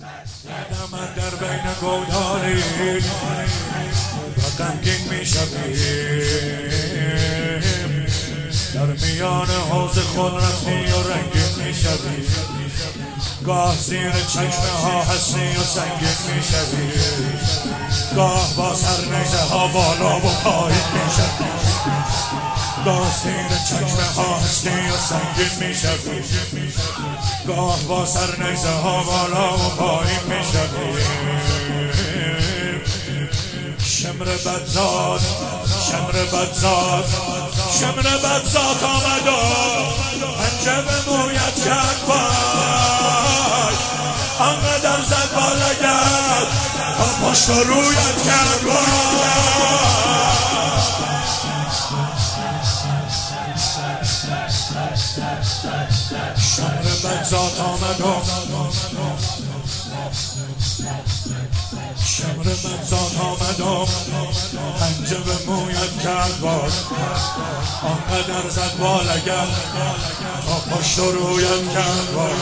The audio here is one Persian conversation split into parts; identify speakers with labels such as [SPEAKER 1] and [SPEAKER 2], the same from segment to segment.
[SPEAKER 1] من در بین گوداری و غمگین میشویم، در میان حوض خود رفتی و رنگین میشویم، گاه زیر چشمه ها هستی و سنگین میشویم، گاه با سر نیزه ها بالا و پایین میشویم، گاه زیر چشمه ها هستی و سنگین میشویم، گاه با سر نیزه ها بالا و پایین میشویم. شمر بدزاد، شمر بدزاد، شمر بدزاد آمد و پنجه به مویت کرد پای، آنقدر زد با لگد تا پشت و رویت کرد پای. شمر بدزاد آمد و شمر بدزاد آمد و پنجه به مویت کرد بار، آنقدر زد با لگد تا پشت و رویت کرد بار.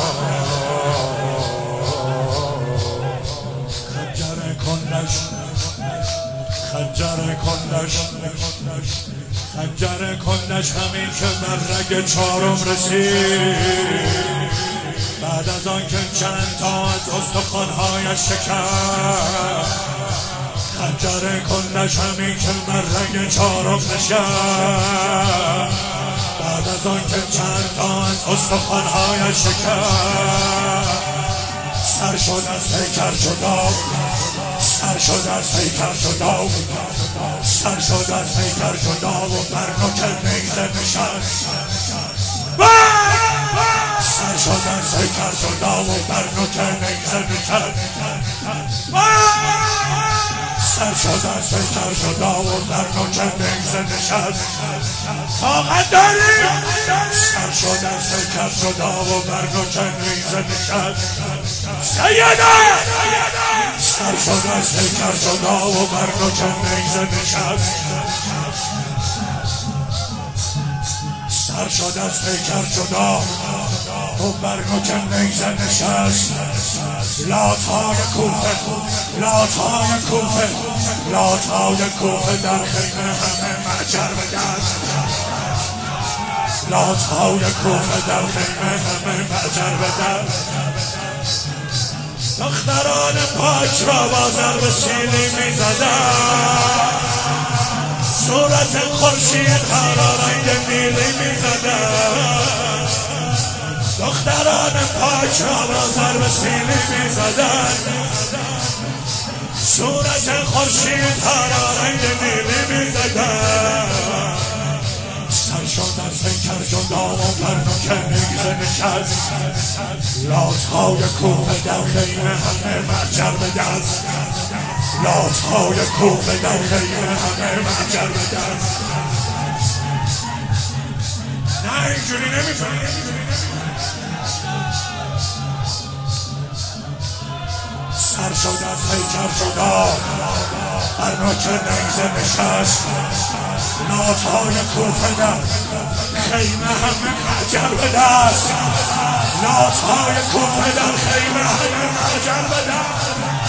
[SPEAKER 1] خنجر کندش، خنجر کندش، خنجر کندش همین که بر رگ چارم رسید، بعد از آن که چند تا از استخوان‌هایش شکست. خنجر کندش همین که بر رگ چارم نشست، بعد از آن که چند تا از استخوان‌هایش شکست. سر شد از پیکر جدا، سر شد از پیکر جدا، سر شد از پیکر جدا و بر نوک نیزه نشست. سر شد از پیکر جدا و بر نوک نیزه نشست. سر شد از پیکر جدا و بر نوک نیزه نشست. طاقت داری؟ سر شد از پیکر جدا و بر نوک نیزه نشست. سیده! سر شد از پیکر جدا و بر نوک نیزه نشست. سر شد از پیکر جدا و بر نوک نیزه نشست. لاتهای کوفه، لاتهای کوفه، لاتهای کوفه در خیمه همه معجر به دست. لاتهای کوفه در خیمه همه معجر به دست. دختران پاک را با ضرب سینی می‌زدند، صورت خورشید ها را رنگ نیلی می‌زدند. دختران پاک را با ضرب سینی می‌زدند، صورت خورشید ها را رنگ نیلی می‌زدند. سر شد از پیکر جدا و بر نوک نیزه نشست. لاتهای کوفه در خیمه همه معجر به دست. لاتهای کوفه در خیمه همه معجر به دست. نه اینجوری نمی‌فهمی. سر شد از پیکر جدا بر نوک نیزه نشست. لاتهای کوفه در خیمه همه معجر به دست. لاتهای کوفه در خیمه همه معجر به دست.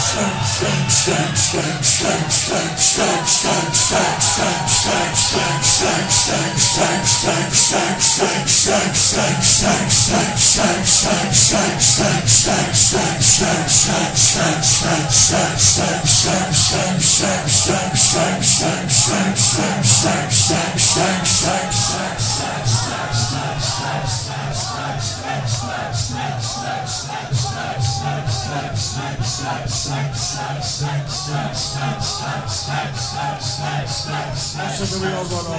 [SPEAKER 1] دستتو بیار بالا.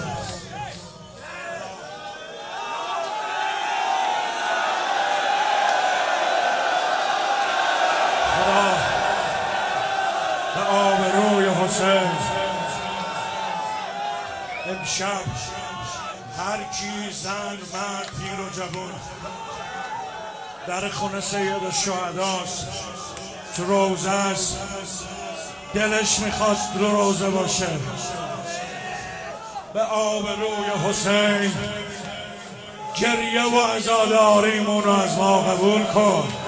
[SPEAKER 1] خدا به آبروی حسین امشب هر کی زن مرد پیر و جوان در خونه سید الشهداست، تو روزه است، دلش میخواد رو روزه باشه، به آبروی حسین گریه و عزاداریمون رو از ما قبول کن.